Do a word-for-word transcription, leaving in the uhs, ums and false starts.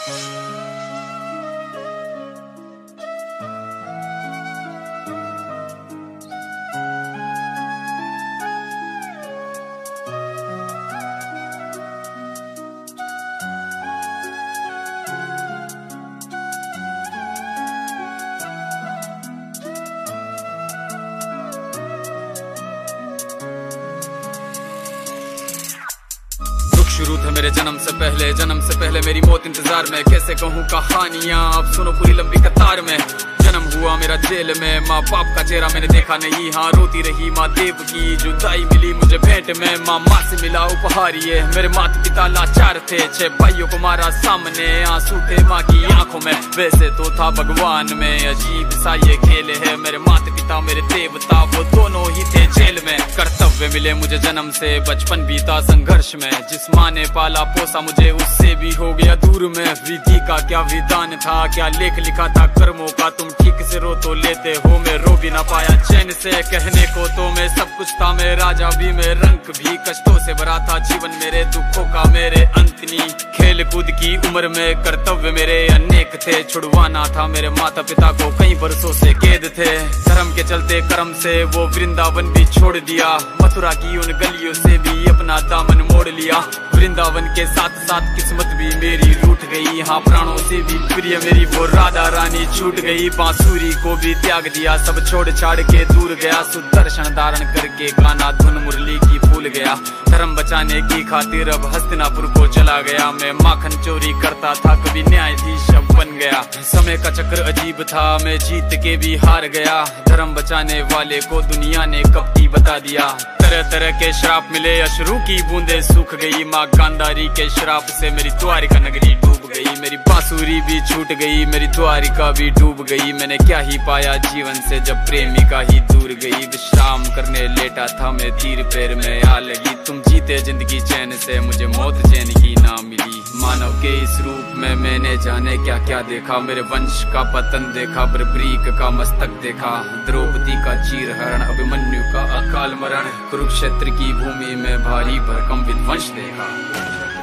शुरू थे मेरे जन्म से पहले, जन्म से पहले मेरी मौत इंतजार में। कैसे कहूँ कहानियाँ, अब सुनो पूरी लंबी कतार में। जन्म हुआ मेरा जेल में, माँ बाप का चेहरा मैंने देखा नहीं। हाँ रोती रही माँ देव की जुदाई मिली मुझे भेंट में। माँ माँ से मिला उपहार ये, मेरे माता पिता लाचार थे। छह भाइयों को मारा सामने, आंसू थे माँ की आंखों में। वैसे तो था भगवान में, अजीब सा ये खेल है। मेरे माता पिता मेरे देवता, वो दोनों ही थे जेल में। कर्तव्य मिले मुझे जन्म से, बचपन बीता संघर्ष में। जिस माँ ने पाला पोसा मुझे, उससे भी हो गया दूर में। विधि का क्या विधान था, क्या लेख लिखा था कर्मों का। तुम ठीक से रो तो लेते हो, मैं रो भी ना पाया चैन से। कहने को तो मैं सब कुछ था, मैं राजा भी, मैं रंग भी। कष्टों से भरा था जीवन मेरे, दुखों का मेरे अंत नहीं। खेल कूद की उम्र में कर्तव्य मेरे अनेक थे। छुड़वाना था मेरे माता पिता को, कई बरसों से कैद थे। धर्म के चलते कर्म से वो वृंदावन भी छोड़ दिया। मथुरा की उन गलियों से भी अपना दामन मोड़ लिया। वृंदावन के साथ साथ किस्मत भी मेरी रूठ गई। हाँ प्राणों से भी प्रिय मेरी वो राधा रानी छूट गई। बांसुरी को भी त्याग दिया, सब छोड़ छाड़ के दूर गया। सुदर्शन धारण करके गाना धुन मुरली की भूल गया। धर्म बचाने की खातिर अब हस्तिनापुर को चला गया। मैं माखन चोरी करता था, कभी न्यायाधीश अब बन गया। समय का चक्र अजीब था, मैं जीत के भी हार गया। धर्म बचाने वाले को दुनिया ने कपटी बता दिया। तरह तरह के श्राप मिले, अश्रु की बूंदे सूख गई। माँ गांधारी के श्राप से मेरी द्वारिका नगरी डूब गई। मेरी बांसुरी भी छूट गई, मेरी द्वारिका भी डूब गई। मैंने क्या ही पाया जीवन से, जब प्रेमिका ही दूर गई। विश्राम करने लेटा था मैं, तीर पैर में आ लगी। तुम जीते जिंदगी चैन से, मुझे मौत चैन की ना मिली। मानव के इस रूप में मैंने जाने क्या क्या देखा। मेरे वंश का पतन देखा, बर्बरीक का मस्तक देखा। द्रौपदी का चीर हरण, अभिमन्यु का अकाल मरण। कुरुक्षेत्र की भूमि में भारी भरकम विध्वंस देखा।